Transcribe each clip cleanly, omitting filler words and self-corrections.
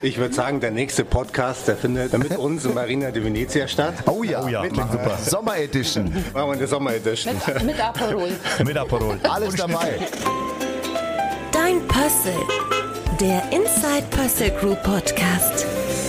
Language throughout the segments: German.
Ich würde sagen, der nächste Podcast, der findet mit uns in Marina di Venezia statt. Oh ja, super. Sommer-Edition. Machen wir eine Sommer-Edition. Mit Aperol. Mit Aperol. Alles dabei. Dein Puzzle. Der Inside Puzzle Group Podcast.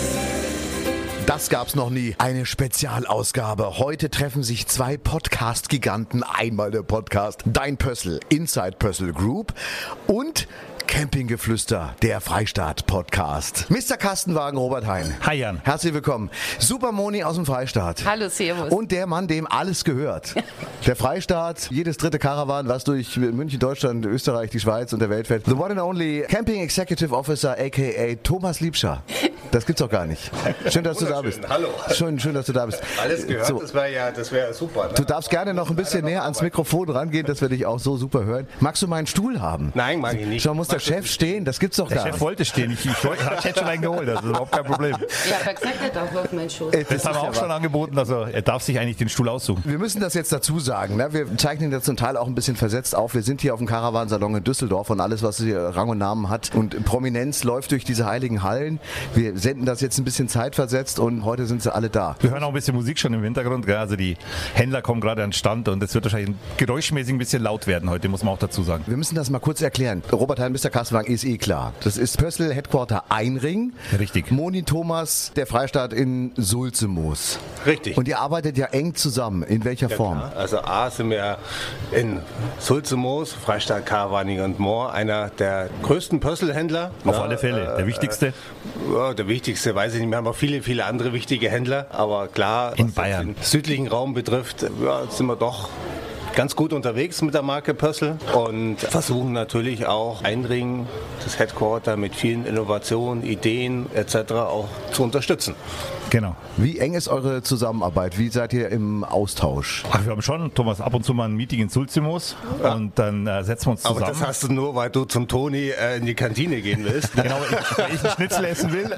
Das gab's noch nie. Eine Spezialausgabe. Heute treffen sich zwei Podcast-Giganten. Einmal der Podcast Dein Puzzle, Inside Puzzle Group und Campinggeflüster, der Freistaat-Podcast. Mr. Kastenwagen Robert Hein. Hi Jan. Herzlich willkommen. Super Moni aus dem Freistaat. Hallo, servus. Und der Mann, dem alles gehört. Der Freistaat, jedes dritte Karawan, was durch München, Deutschland, Österreich, die Schweiz und der Welt fährt. The one and only Camping Executive Officer, a.k.a. Thomas Liebscher. Das gibt's doch gar nicht. Schön, dass du da bist. Hallo. Schön, dass du da bist. Alles gehört, So. das wäre super. Ne? Du darfst gerne noch ein bisschen näher ans Mikrofon rangehen, dass wir dich auch so super hören. Magst du meinen Stuhl haben? Nein, mag ich nicht. Schau, muss der Chef stehen? Das gibt's doch Der gar Chef nicht. wollte stehen. Ich hätte schon einen geholt. Das ist überhaupt kein Problem. Ja, aber gesagt, er darf auf meinen Schoß. Das haben wir auch schon angeboten. Also er darf sich eigentlich den Stuhl aussuchen. Wir müssen das jetzt dazu sagen. Ne? Wir zeichnen das zum Teil auch ein bisschen versetzt auf. Wir sind hier auf dem Caravansalon in Düsseldorf und alles, was hier Rang und Namen hat. Und Prominenz läuft durch diese heiligen Hallen. Wir senden das jetzt ein bisschen zeitversetzt und heute sind sie alle da. Wir hören auch ein bisschen Musik schon im Hintergrund. Gell? Also die Händler kommen gerade an den Stand und es wird wahrscheinlich geräuschmäßig ein bisschen laut werden heute, muss man auch dazu sagen. Wir müssen das mal kurz erklären. Robert Hein, Mr. Kastenwagen ist klar. Das ist Pössl Headquarter Einring. Richtig. Moni Thomas, der Freistaat in Sulzemoos. Richtig. Und ihr arbeitet ja eng zusammen. In welcher Form? Klar. Also A sind wir in Sulzemoos, Freistaat Caravaning und More, einer der größten Pösselhändler. Auf alle Fälle. Der wichtigste. Ja, der wichtigste, weiß ich nicht. Wir haben auch viele andere wichtige Händler. Aber klar, In was Bayern. den südlichen Raum betrifft, ja, sind wir doch ganz gut unterwegs mit der Marke Pössl und versuchen natürlich auch Einring, das Headquarter, mit vielen Innovationen, Ideen etc. auch zu unterstützen. Genau. Wie eng ist eure Zusammenarbeit? Wie seid ihr im Austausch? Ach, wir haben schon, Thomas, ab und zu mal ein Meeting in Sulzemoos und dann setzen wir uns Aber zusammen. das hast du nur, weil du zum Toni in die Kantine gehen willst. Genau, weil ich einen Schnitzel essen will.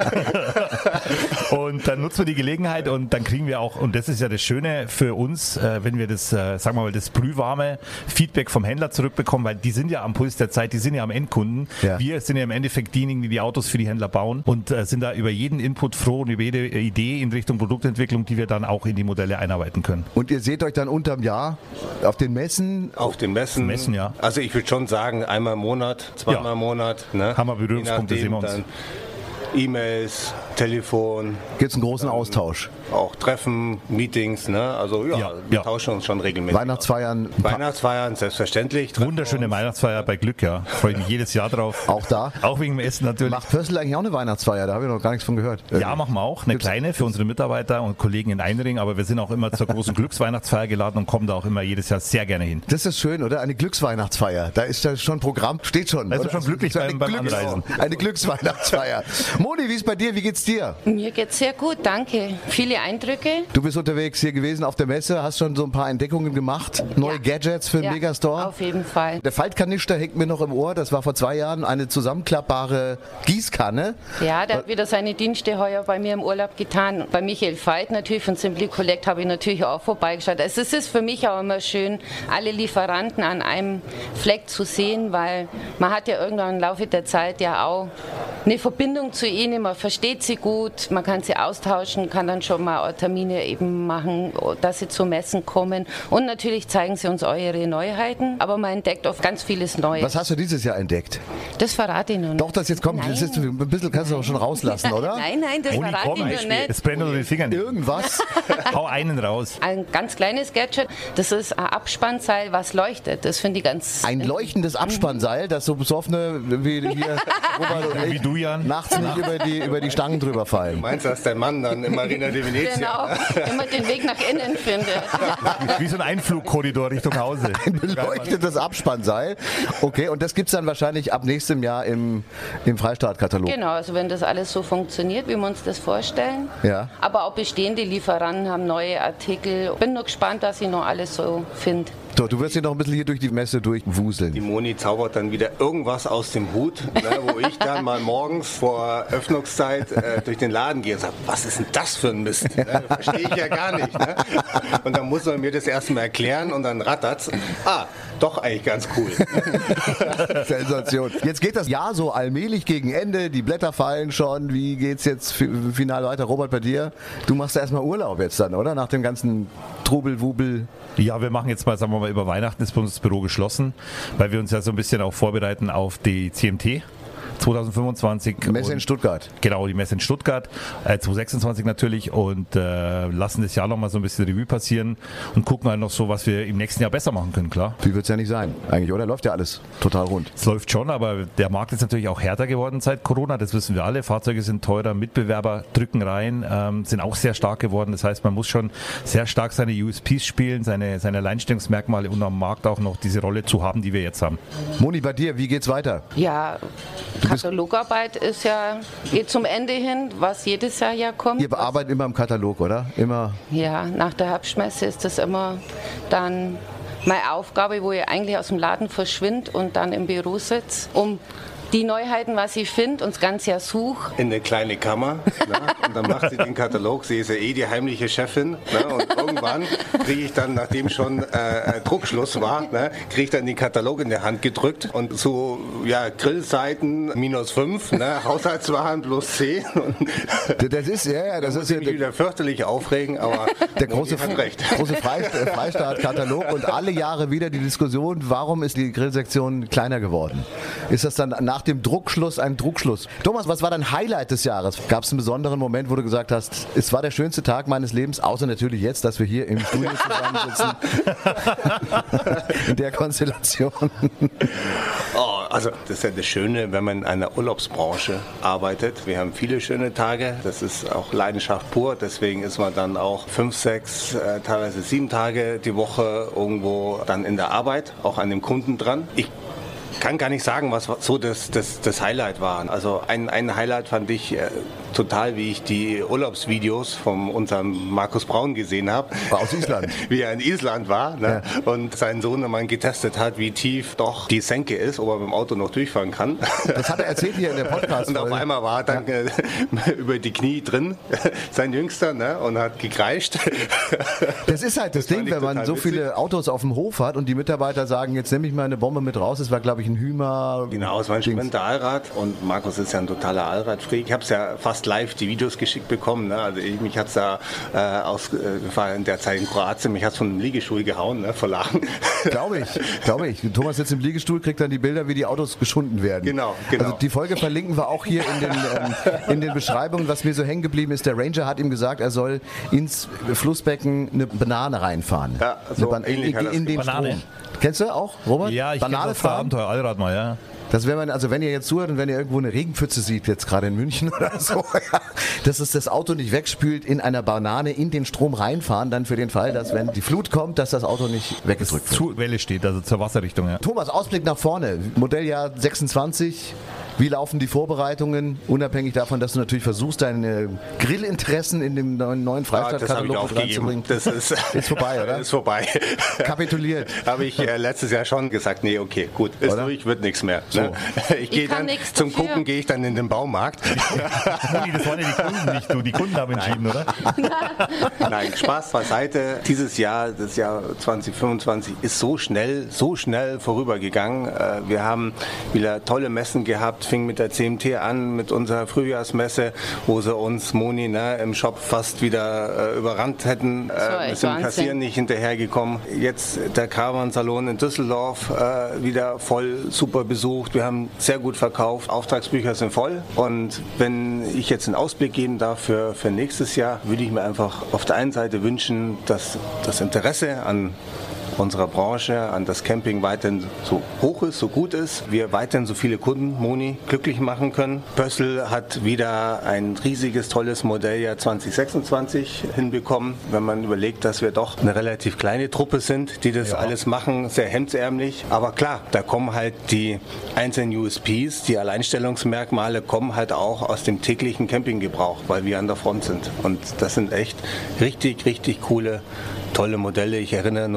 Und dann nutzen wir die Gelegenheit und dann kriegen wir auch, und das ist ja das Schöne für uns, wenn wir das, sagen wir mal, das brühwarme Feedback vom Händler zurückbekommen, weil die sind ja am Puls der Zeit, die sind ja am Endkunden. Ja. Wir sind ja im Endeffekt diejenigen, die die Autos für die Händler bauen und sind da über jeden Input froh und über jede Idee in Richtung Produktentwicklung, die wir dann auch in die Modelle einarbeiten können. Und ihr seht euch dann unterm Jahr auf den Messen? Auf den Messen. Messen, ja. Also ich würde schon sagen, einmal im Monat, zweimal Ja. im Monat. Ne? Haben wir Berührungspunkte, Je sehen wir nachdem uns. dann E-Mails, Telefon, Gibt es einen großen Austausch? auch Treffen, Meetings. Ne? Also ja, Ja, wir ja. tauschen uns schon regelmäßig. Weihnachtsfeiern Weihnachtsfeiern, selbstverständlich. Treffen Wunderschöne Weihnachtsfeier bei Glück, ja. Freue ich mich jedes Jahr drauf. auch da? Auch wegen dem Essen natürlich. Macht Pössl eigentlich auch eine Weihnachtsfeier? Da habe ich noch gar nichts von gehört. Ja, machen wir auch. Eine kleine für unsere Mitarbeiter und Kollegen in Einring, aber wir sind auch immer zur großen Glücksweihnachtsfeier geladen und kommen da auch immer jedes Jahr sehr gerne hin. Das ist schön, oder? Eine Glücksweihnachtsfeier. Da ist ja schon Programm, steht schon. Da ist man oder? schon glücklich So eine beim Anreisen. Eine Glücksweihnachtsfeier. Moni, wie ist bei dir? Wie geht's dir? Mir geht's sehr gut, danke. Viele Eindrücke. Du bist unterwegs hier gewesen auf der Messe, hast schon so ein paar Entdeckungen gemacht, neue Ja. Gadgets für den Ja, Megastore. auf jeden Fall. Der Faltkanister hängt mir noch im Ohr, das war vor 2 Jahren eine zusammenklappbare Gießkanne. Ja, der hat wieder seine Dienste heuer bei mir im Urlaub getan. Bei Michael Veit natürlich von Simply Collect habe ich natürlich auch vorbeigeschaut. Also es ist für mich auch immer schön, alle Lieferanten an einem Fleck zu sehen, weil man hat ja irgendwann im Laufe der Zeit ja auch eine Verbindung zu ihnen, man versteht sie gut, man kann sie austauschen, kann dann schon mal Termine eben machen, dass sie zu Messen kommen und natürlich zeigen sie uns eure Neuheiten, aber man entdeckt oft ganz vieles Neues. Was hast du dieses Jahr entdeckt? Das verrate ich noch nicht. Doch, das jetzt kommt, Nein. das ist, ein bisschen kannst du auch schon rauslassen, oder? Nein, das Moni, verrate komm, ich noch nicht. es brennt unter den Fingern. Irgendwas? Hau einen raus. Ein ganz kleines Gadget, das ist ein Abspannseil, was leuchtet. Das finde ich ganz... Ein leuchtendes Abspannseil, das so besoffene wie hier Robert und Wie ich du, Jan. nachts nicht über die Stangen drüber fallen. Meinst du, dass der Mann dann in Marina di Venezia? Genau, immer den Weg nach innen findet. Wie so ein Einflugkorridor Richtung Hause. Ein beleuchtetes Abspannseil. Okay, und das gibt es dann wahrscheinlich ab nächstem Jahr im Freistaatkatalog. Genau, also wenn das alles so funktioniert, wie wir uns das vorstellen. Ja. Aber auch bestehende Lieferanten haben neue Artikel. Bin nur gespannt, was ich noch alles so finde. So, du wirst hier noch ein bisschen hier durch die Messe Die durchwuseln. Moni zaubert dann wieder irgendwas aus dem Hut, ne, wo ich dann mal morgens vor Öffnungszeit durch den Laden gehe und sage, was ist denn das für ein Mist? Ne, verstehe ich ja gar nicht. Ne? Und dann muss man mir das erstmal erklären und dann rattert's. doch eigentlich ganz cool. Sensation. Jetzt geht das Jahr so allmählich gegen Ende, die Blätter fallen schon. Wie geht's jetzt final weiter? Robert, bei dir? Du machst ja erstmal Urlaub jetzt dann, oder? Nach dem ganzen Trubel, Wubel. Ja, wir machen jetzt mal, sagen wir mal, über Weihnachten ist bei uns das Büro geschlossen, weil wir uns ja so ein bisschen auch vorbereiten auf die CMT. 2025. Messe in Stuttgart. Genau, die Messe in Stuttgart, 2026 natürlich, und lassen das Jahr nochmal so ein bisschen Revue passieren und gucken halt noch so, was wir im nächsten Jahr besser machen können, klar. Wie wird es ja nicht sein, eigentlich, oder? Läuft ja alles total rund. Es läuft schon, aber der Markt ist natürlich auch härter geworden seit Corona, das wissen wir alle. Fahrzeuge sind teurer, Mitbewerber drücken rein, sind auch sehr stark geworden. Das heißt, man muss schon sehr stark seine USPs spielen, seine Alleinstellungsmerkmale und am Markt auch noch diese Rolle zu haben, die wir jetzt haben. Moni, bei dir, wie geht's weiter? Ja, Katalogarbeit ist ja geht zum Ende hin, was jedes Jahr ja kommt. Ihr bearbeitet immer im Katalog, oder? Immer. Ja, nach der Herbstmesse ist das immer dann meine Aufgabe, wo ich eigentlich aus dem Laden verschwinde und dann im Büro sitze, um die Neuheiten, was ich finde, und das ganze Jahr suche. In eine kleine Kammer, ne? Und dann macht sie den Katalog, sie ist ja die heimliche Chefin, ne? Und irgendwann kriege ich dann, nachdem schon Druckschluss war, ne? Kriege ich dann den Katalog in der Hand gedrückt und so, ja, Grillseiten -5, ne? Haushaltswaren +10. Das ist, ja, das ist ja mich wieder fürchterlich aufregen, aber der große Freistaat-Katalog und alle Jahre wieder die Diskussion, warum ist die Grillsektion kleiner geworden? Ist das dann nach dem Druckschluss ein Druckschluss? Thomas, was war dein Highlight des Jahres? Gab es einen besonderen Moment, wo du gesagt hast, es war der schönste Tag meines Lebens, außer natürlich jetzt, dass wir hier im Studio zusammensitzen. In der Konstellation. Oh, also das ist ja das Schöne, wenn man in einer Urlaubsbranche arbeitet. Wir haben viele schöne Tage, das ist auch Leidenschaft pur, deswegen ist man dann auch 5, 6, teilweise 7 Tage die Woche irgendwo dann in der Arbeit, auch an dem Kunden dran. Ich kann gar nicht sagen, was so das Highlight war. Also ein Highlight fand ich total, wie ich die Urlaubsvideos von unserem Markus Braun gesehen habe. War aus Island. Wie er in Island war, ne? Ja. Und seinen Sohn mal getestet hat, wie tief doch die Senke ist, ob er mit dem Auto noch durchfahren kann. Das hat er erzählt hier in der Podcast. Und auf einmal war er dann über die Knie drin, sein Jüngster, ne? Und hat gekreischt. Das ist halt das Ding, wenn man so viele Autos auf dem Hof hat und die Mitarbeiter sagen, jetzt nehme ich mal eine Bombe mit raus. Das war, glaube ich, ein Hümer. Genau, es war ein Sprinter-Allrad und Markus ist ja ein totaler Allradfreak. Ich habe es ja fast live die Videos geschickt bekommen. Ne? Also mich hat es da war in der Zeit in Kroatien, mich hat es von einem Liegestuhl gehauen, ne? Vor Lachen. Glaube ich. Thomas sitzt im Liegestuhl, kriegt dann die Bilder, wie die Autos geschunden werden. Genau. Also die Folge verlinken wir auch hier in den Beschreibungen. Was mir so hängen geblieben ist, der Ranger hat ihm gesagt, er soll ins Flussbecken eine Banane reinfahren. Ja, so in den Banane. Strom. Kennst du auch, Robert? Ja, ich Banane kenne das Abenteuer Allrad mal, ja. Das wäre man, also wenn ihr jetzt zuhört und wenn ihr irgendwo eine Regenpfütze seht, jetzt gerade in München oder so, ja, dass es das Auto nicht wegspült, in einer Banane in den Strom reinfahren, dann für den Fall, dass wenn die Flut kommt, dass das Auto nicht weggedrückt wird. Zur Welle steht, also zur Wasserrichtung, ja. Thomas, Ausblick nach vorne, Modelljahr 26. Wie laufen die Vorbereitungen, unabhängig davon, dass du natürlich versuchst, deine Grillinteressen in dem neuen Freistaat-Katalog reinzubringen? Das ist vorbei, oder? Ist vorbei. Kapituliert. Habe ich letztes Jahr schon gesagt, nee, okay, gut, ist durch, wird nichts mehr. So. Ne? Ich gehe dann, zum Gucken gehe ich dann in den Baumarkt. Moni, das waren ja die Kunden, nicht du. Die Kunden haben entschieden, oder? Nein, Spaß beiseite. Dieses Jahr, das Jahr 2025, ist so schnell vorübergegangen. Wir haben wieder tolle Messen gehabt, fing mit der CMT an, mit unserer Frühjahrsmesse, wo sie uns, Moni, im Shop fast wieder überrannt hätten. Wir sind Kassieren nicht hinterhergekommen. Jetzt der Caravan-Salon in Düsseldorf wieder voll, super besucht. Wir haben sehr gut verkauft. Auftragsbücher sind voll. Und wenn ich jetzt einen Ausblick geben darf für nächstes Jahr, würde ich mir einfach auf der einen Seite wünschen, dass das Interesse an unserer Branche, an das Camping weiterhin so hoch ist, so gut ist. Wir weiterhin so viele Kunden, Moni, glücklich machen können. Pössl hat wieder ein riesiges, tolles Modelljahr 2026 hinbekommen. Wenn man überlegt, dass wir doch eine relativ kleine Truppe sind, die das alles machen, sehr hemdsärmlich. Aber klar, da kommen halt die einzelnen USPs, die Alleinstellungsmerkmale kommen halt auch aus dem täglichen Campinggebrauch, weil wir an der Front sind. Und das sind echt richtig, richtig coole, tolle Modelle. Ich erinnere nur an den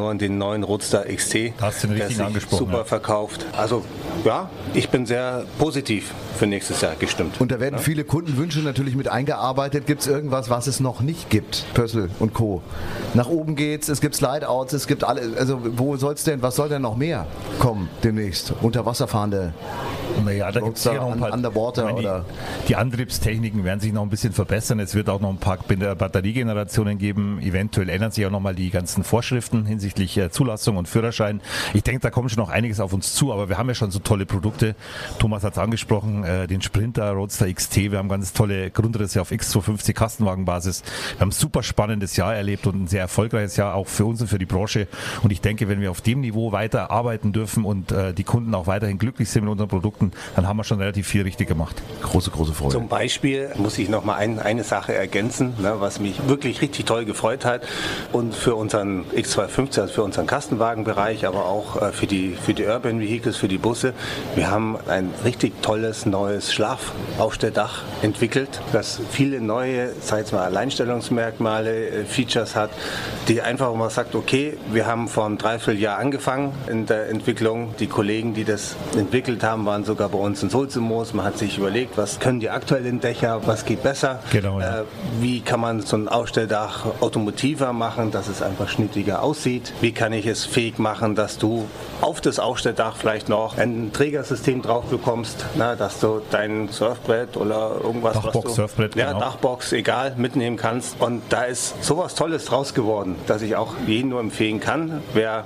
neuen Roadster XT. Hast du den richtigen angesprochen. Super verkauft. Also ja, ich bin sehr positiv für nächstes Jahr gestimmt. Und da werden viele Kundenwünsche natürlich mit eingearbeitet. Gibt es irgendwas, was es noch nicht gibt? Pössl und Co. Nach oben geht's, es gibt Slideouts, es gibt alle. Also was soll denn noch mehr kommen demnächst? Unterwasserfahrende Naja, da gibt es noch ein paar Underwater oder die Antriebstechniken werden sich noch ein bisschen verbessern. Es wird auch noch ein paar Batteriegenerationen geben. Eventuell ändern sich auch nochmal die ganzen Vorschriften hinsichtlich Zulassung und Führerschein. Ich denke, da kommt schon noch einiges auf uns zu, aber wir haben ja schon so tolle Produkte. Thomas hat es angesprochen, den Sprinter, Roadster XT. Wir haben ganz tolle Grundrisse auf X250 Kastenwagenbasis. Wir haben ein super spannendes Jahr erlebt und ein sehr erfolgreiches Jahr auch für uns und für die Branche. Und ich denke, wenn wir auf dem Niveau weiter arbeiten dürfen und die Kunden auch weiterhin glücklich sind mit unseren Produkten, dann haben wir schon relativ viel richtig gemacht. Große Freude. Zum Beispiel muss ich noch mal eine Sache ergänzen, was mich wirklich richtig toll gefreut hat und für unseren X250, also für unseren Kastenwagenbereich, aber auch für die Urban Vehicles, für die Busse. Wir haben ein richtig tolles neues Schlafaufstelldach entwickelt, das viele neue, sag ich mal, Alleinstellungsmerkmale, Features hat, die einfach mal sagt, okay, wir haben vor einem Dreivierteljahr angefangen in der Entwicklung. Die Kollegen, die das entwickelt haben, waren sogar bei uns in Sulzimoos. Man hat sich überlegt, was können die aktuellen Dächer, was geht besser, genau, ja. Wie kann man so ein Aufstelldach automotiver machen, dass es einfach schnittiger aussieht, wie kann ich es fähig machen, dass du auf das Aufstelldach vielleicht noch ein Trägersystem drauf bekommst, dass du dein Surfbrett oder irgendwas, Dachbox, Surfbrett, genau. Dachbox, egal, mitnehmen kannst. Und da ist sowas Tolles draus geworden, dass ich auch jedem nur empfehlen kann, wer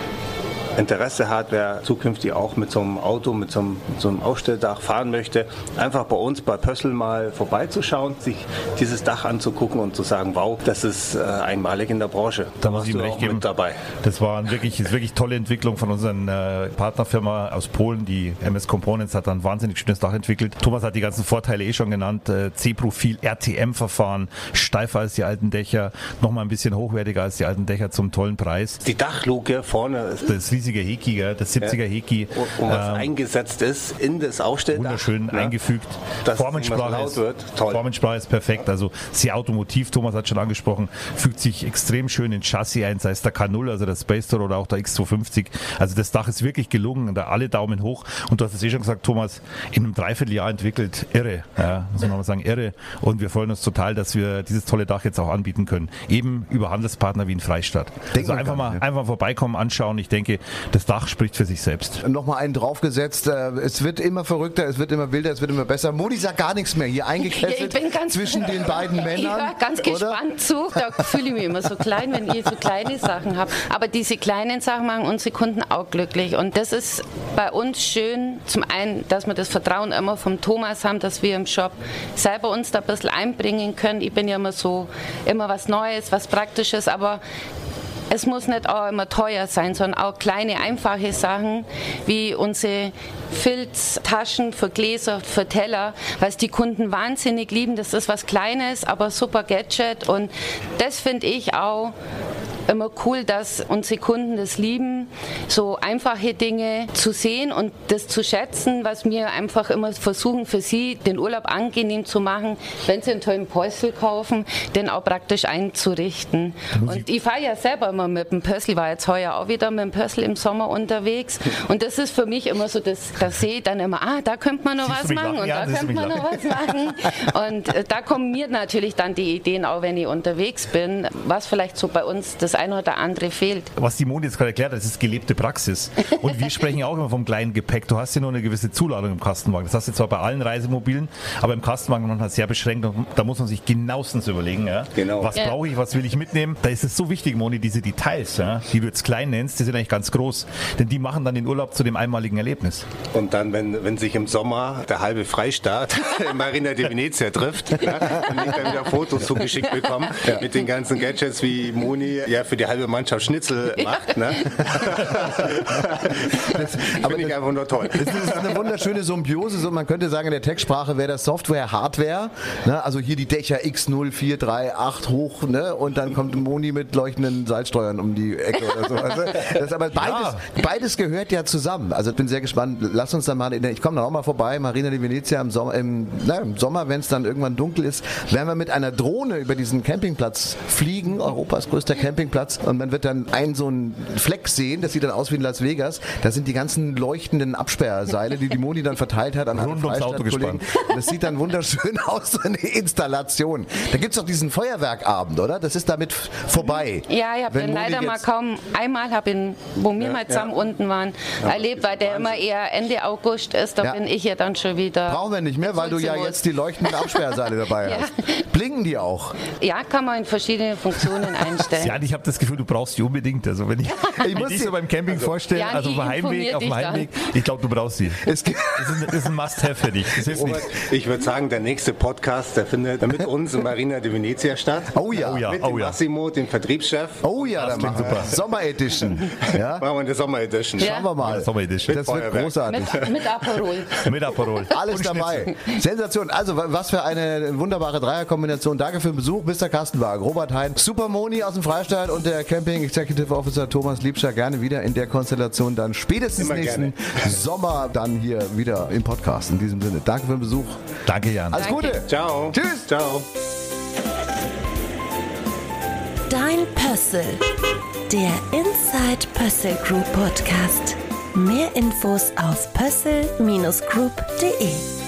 Interesse hat, wer zukünftig auch mit so einem Auto, mit so einem Aufstelldach fahren möchte, einfach bei uns bei Pössl mal vorbeizuschauen, sich dieses Dach anzugucken und zu sagen, wow, das ist einmalig in der Branche. Da muss ich ihm recht geben. Mit dabei. Das war eine wirklich tolle Entwicklung von unseren Partnerfirma aus Polen, die MS Components hat ein wahnsinnig schönes Dach entwickelt. Thomas hat die ganzen Vorteile schon genannt, C-Profil, RTM-Verfahren, steifer als die alten Dächer, nochmal ein bisschen hochwertiger als die alten Dächer zum tollen Preis. Die Dachluke vorne ist das riesige Heki, das 70er Heki. Und was eingesetzt ist in das Aufstelldach. Wunderschön eingefügt. Formensprache ist perfekt, also sehr automotiv, Thomas hat schon angesprochen, fügt sich extrem schön in Chassis ein, sei es der K0, also der Space Tour oder auch der X250. Also das Dach ist wirklich gelungen, da alle Daumen hoch. Und du hast es schon gesagt, Thomas, in einem Dreivierteljahr entwickelt, irre, muss man mal sagen, irre. Und wir freuen uns total, dass wir dieses tolle Dach jetzt auch anbieten können. Eben über Handelspartner wie in Freistadt. Also einfach mal vorbeikommen, anschauen. Ich denke, das Dach spricht für sich selbst. Nochmal einen draufgesetzt. Es wird immer verrückter, es wird immer wilder, es wird immer besser. Moni sagt gar nichts mehr. Hier eingekesselt zwischen den beiden Männern. Ich war ganz gespannt zu. Da fühle ich mich immer so klein, wenn ihr so kleine Sachen habt. Aber diese kleinen Sachen machen unsere Kunden auch glücklich. Und das ist bei uns schön. Zum einen, dass wir das Vertrauen immer vom Thomas haben, dass wir im Shop selber uns da ein bisschen einbringen können. Ich bin ja immer was Neues, was Praktisches, aber es muss nicht auch immer teuer sein, sondern auch kleine, einfache Sachen wie unsere Filztaschen für Gläser, für Teller, was die Kunden wahnsinnig lieben. Das ist was Kleines, aber super Gadget und das finde ich auch immer cool, dass unsere Kunden das lieben, so einfache Dinge zu sehen und das zu schätzen, was wir einfach immer versuchen für sie, den Urlaub angenehm zu machen, wenn sie einen tollen Pössl kaufen, den auch praktisch einzurichten. Und ich fahre ja selber immer mit dem Pössl, war jetzt heuer auch wieder mit dem Pössl im Sommer unterwegs und das ist für mich immer so, da sehe ich dann immer, da könnte man noch was machen und da könnte man noch was machen und da kommen mir natürlich dann die Ideen, auch wenn ich unterwegs bin, was vielleicht so bei uns das eine oder andere fehlt. Was die Moni jetzt gerade erklärt hat, das ist gelebte Praxis. Und wir sprechen auch immer vom kleinen Gepäck. Du hast ja nur eine gewisse Zuladung im Kastenwagen. Das hast du zwar bei allen Reisemobilen, aber im Kastenwagen manchmal sehr beschränkt. Und da muss man sich genauestens überlegen, Genau. Was brauche ich, was will ich mitnehmen. Da ist es so wichtig, Moni, diese Details, die du jetzt klein nennst, die sind eigentlich ganz groß. Denn die machen dann den Urlaub zu dem einmaligen Erlebnis. Und dann, wenn sich im Sommer der halbe Freistaat in Marina di Venezia trifft und ich dann wieder Fotos zugeschickt bekomme mit den ganzen Gadgets, wie Moni für die halbe Mannschaft Schnitzel macht. Ne? Das finde ich einfach nur toll. Das ist eine wunderschöne Symbiose. So, man könnte sagen, in der Tech-Sprache wäre das Software, Hardware. Ne? Also hier die Dächer X0, 4, 3, 8 hoch, ne? Und dann kommt Moni mit leuchtenden Salzsteuern um die Ecke oder so. Also, das, aber beides gehört ja zusammen. Also ich bin sehr gespannt. Lass uns dann mal, ich komme dann auch mal vorbei, Marina di Venezia im Sommer, wenn es dann irgendwann dunkel ist, werden wir mit einer Drohne über diesen Campingplatz fliegen, Europas größter Campingplatz. Campingplatz und man wird dann so einen Fleck sehen, das sieht dann aus wie in Las Vegas. Da sind die ganzen leuchtenden Absperrseile, die Moni dann verteilt hat an Rund ums Auto gespannt. Das sieht dann wunderschön aus, so eine Installation. Da gibt es doch diesen Feuerwerkabend, oder? Das ist damit vorbei. Ja, ich habe den leider mal kaum einmal, wo wir mal zusammen unten waren, erlebt, weil der immer eher Ende August ist. Da bin ich ja dann schon wieder. Brauchen wir nicht mehr, weil du ja jetzt die leuchtenden Absperrseile dabei hast. Blinken die auch? Ja, kann man in verschiedene Funktionen einstellen. Ja, ich habe das Gefühl, du brauchst die unbedingt. Also wenn ich dich so beim Camping vorstelle, also auf dem Heimweg, ich glaube, du brauchst sie. Das ist ein Must-have für dich. Das hilft nicht. Ich würde sagen, der nächste Podcast, der findet mit uns in Marina di Venezia statt. Oh ja. Mit dem Massimo, dem Vertriebschef. Oh ja, das klingt super. Sommer-Edition. Ja? Machen wir eine Sommer-Edition. Schauen wir mal. Sommer-Edition. Das wird großartig. Mit Aperol. Mit Aperol. Alles dabei. Sensation. Also, was für eine wunderbare Dreierkombination. Danke für den Besuch. Mr. Kastenwagen, Robert Hein, Super Moni aus dem Freistaat und der Camping Executive Officer Thomas Liebscher. Gerne wieder in der Konstellation dann spätestens nächsten Sommer dann hier wieder im Podcast. In diesem Sinne. Danke für den Besuch. Danke, Jan. Alles Gute. Ciao. Tschüss. Ciao. Dein Pössl, der Inside Pössl Group Podcast. Mehr Infos auf pössl-group.de